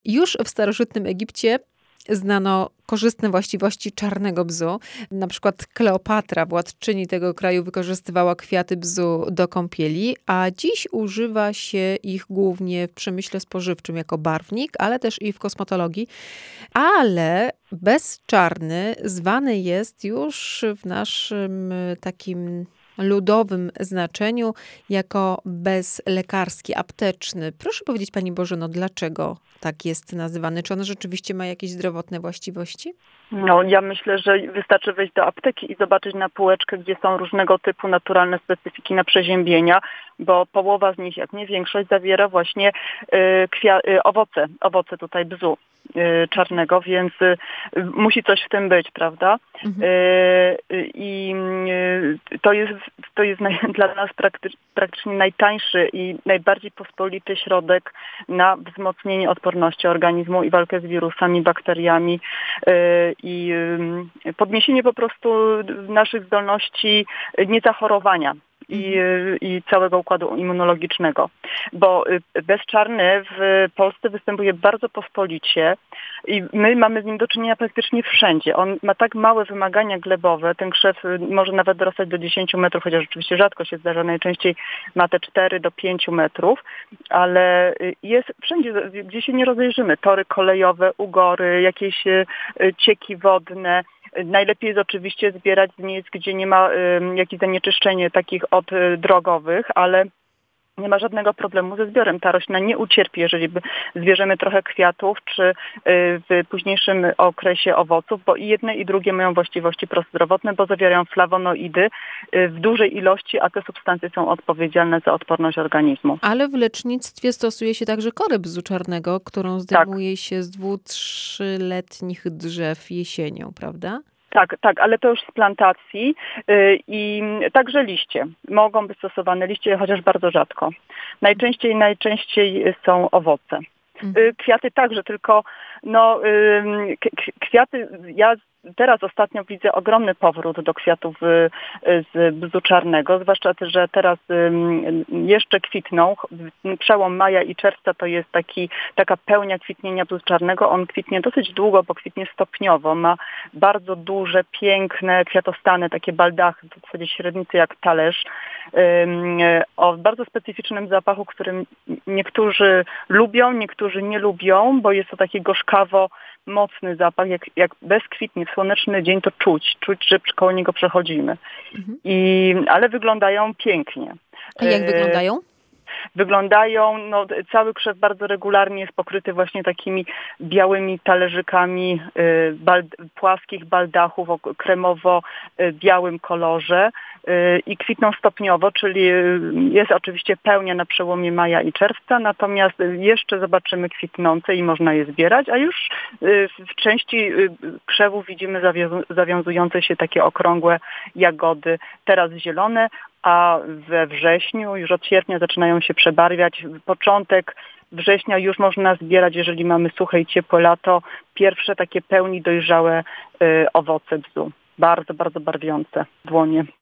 Już w starożytnym Egipcie znano korzystne właściwości czarnego bzu. Na przykład Kleopatra, władczyni tego kraju, wykorzystywała kwiaty bzu do kąpieli, a dziś używa się ich głównie w przemyśle spożywczym jako barwnik, ale też i w kosmetologii. Ale bezczarny zwany jest już w naszym takim ludowym znaczeniu jako bezlekarski, apteczny. Proszę powiedzieć, Pani Bożeno, dlaczego tak jest nazywany? Czy on rzeczywiście ma jakieś zdrowotne właściwości? No, ja myślę, że wystarczy wejść do apteki i zobaczyć na półeczkę, gdzie są różnego typu naturalne specyfiki na przeziębienia, bo połowa z nich, jak nie większość, zawiera właśnie owoce tutaj bzu czarnego, więc musi coś w tym być, prawda? Mhm. I to jest dla nas praktycznie najtańszy i najbardziej pospolity środek na wzmocnienie odporności organizmu i walkę z wirusami, bakteriami i podniesienie po prostu naszych zdolności niezachorowania i całego układu immunologicznego. Bo bezczarny w Polsce występuje bardzo pospolicie i my mamy z nim do czynienia praktycznie wszędzie. On ma tak małe wymagania glebowe, ten krzew może nawet dorastać do 10 metrów, chociaż oczywiście rzadko się zdarza, najczęściej ma te 4 do 5 metrów, ale jest wszędzie, gdzie się nie rozejrzymy. Tory kolejowe, ugory, jakieś cieki wodne. Najlepiej jest oczywiście zbierać z miejsc, gdzie nie ma jakichś zanieczyszczeń takich drogowych, ale nie ma żadnego problemu ze zbiorem. Ta roślina nie ucierpi, jeżeli zbierzemy trochę kwiatów, czy w późniejszym okresie owoców, bo i jedne i drugie mają właściwości prozdrowotne, bo zawierają flawonoidy w dużej ilości, a te substancje są odpowiedzialne za odporność organizmu. Ale w lecznictwie stosuje się także korę bzu czarnego, którą zdejmuje się z 2-3-letnich drzew jesienią, prawda? Tak, ale to już z plantacji i także liście. Mogą być stosowane liście, chociaż bardzo rzadko. Najczęściej są owoce. Kwiaty także, tylko kwiaty, ja teraz ostatnio widzę ogromny powrót do kwiatów z bzu czarnego, zwłaszcza, że teraz jeszcze kwitną. Przełom maja i czerwca to jest taka pełnia kwitnienia bzu czarnego. On kwitnie dosyć długo, bo kwitnie stopniowo. Ma bardzo duże, piękne kwiatostany, takie baldachy w zasadzie średnicy jak talerz, o bardzo specyficznym zapachu, którym niektórzy lubią, niektórzy nie lubią, bo jest to taki gorzkawo mocny zapach, jak bezkwitnie w słoneczny dzień to czuć, że koło niego przechodzimy. Ale wyglądają pięknie. A jak wyglądają? Wyglądają, cały krzew bardzo regularnie jest pokryty właśnie takimi białymi talerzykami płaskich baldachów o kremowo-białym kolorze i kwitną stopniowo, czyli jest oczywiście pełnia na przełomie maja i czerwca, natomiast jeszcze zobaczymy kwitnące i można je zbierać, a już w części krzewu widzimy zawiązujące się takie okrągłe jagody, teraz zielone, a we wrześniu, już od sierpnia zaczynają się przebarwiać. Początek września już można zbierać, jeżeli mamy suche i ciepłe lato, pierwsze takie pełni dojrzałe owoce bzu. Bardzo, bardzo barwiące dłonie.